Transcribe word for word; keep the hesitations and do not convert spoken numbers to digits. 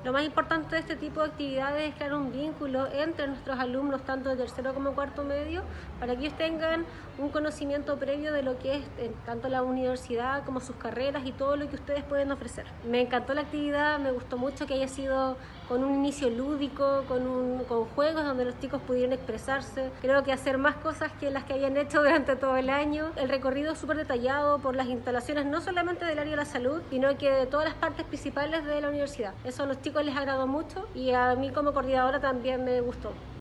Lo más importante de este tipo de actividades es crear un vínculo entre nuestros alumnos, tanto de tercero como cuarto medio, para que ellos tengan un conocimiento previo de lo que es eh, tanto la universidad como sus carreras y todo lo que ustedes pueden ofrecer. Me encantó la actividad, me gustó mucho que haya sido con un inicio lúdico, con, un, con juegos donde los chicos pudieran expresarse. Creo que hacer más cosas que las que hayan hecho durante todo el año. El recorrido es súper detallado por las instalaciones, no solamente del área de la salud, sino que de todas las partes principales de la universidad. Eso a los chicos les agradó mucho y a mí como coordinadora también me gustó.